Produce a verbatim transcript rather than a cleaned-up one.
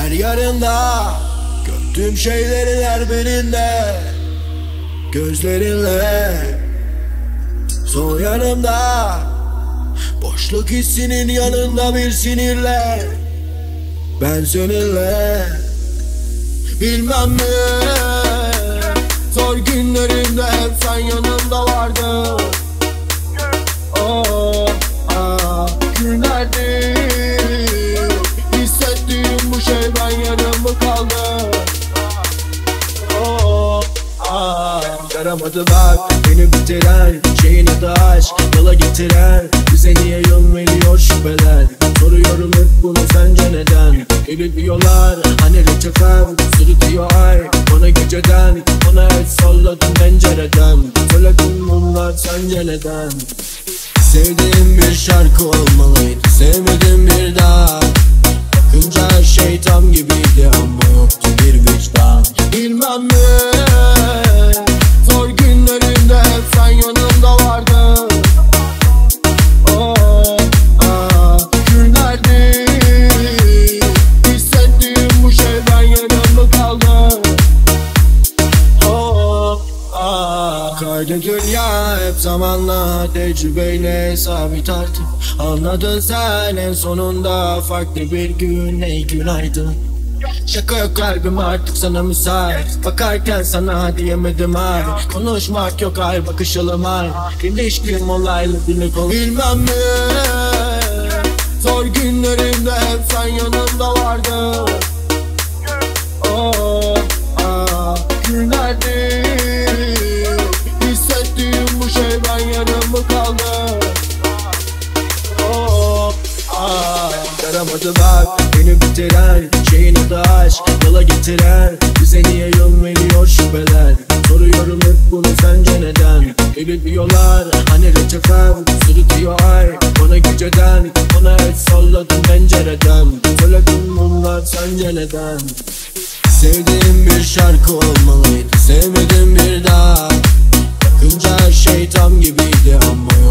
Her yarında gördüğüm şeylerin her birinde gözlerinle. Son yanımda boşluk hissinin yanında bir sinirle. Ben seninle bilmem mi, zor günlerimde hep sen yanımda vardın. Oh, ah, günlerdir hissettiğim bu şey ben yarım mı kaldı? Oh, ah, yaramadı bak beni bitiren şeyin adı aşk, yola getiren bize niye yol veriyor şüpheler. Soruyorum hep bunu sence neden? Eli diyorlar hani reçetem sürütüyor ay bana geceden. Bana el salladım pencereden, söyledim bunlar sence neden? Sevdiğim bir şarkı olmalıydı, sevmedim bir daha. Bakınca her şey tam gibiydi ama yoktu bir vicdan. Bilmem mi, zor günlerimde hep sen yanımda vardın. Oh, ah, günlerdir hissettiğim bu şey ben yarım mı kaldı? Oh, ah, kaydı dünya hep zamanla tecrübeyle sabit artık. Anladın sen en sonunda farklı bir gün, ey günaydın. Şaka yok kalbim artık sana müsait, bakarken sana diyemedim ay. Konuşmak yok ay, bakışalım ay. İlişkim olaylı dili konu. Bilmem mi, zor günlerimde hep sen yanımda vardın. Oh, ah, günlerdir hissettiğim bu şey ben yarım mı kaldı? Oh, ah, yaramadı bak beni bitiren şeyin adı aşk, yola getiren bize niye yol veriyor şüpheler. Soruyorum hep bunu sence neden? Eli diyorlar hani reçetem sürütüyor ay bana geceden. Bana el salladım pencereden, söyledim bunlar sence neden? Sevdiğim bir şarkı olmalıydı, sevmedim bir daha. Bakınca her şey tam gibiydi ama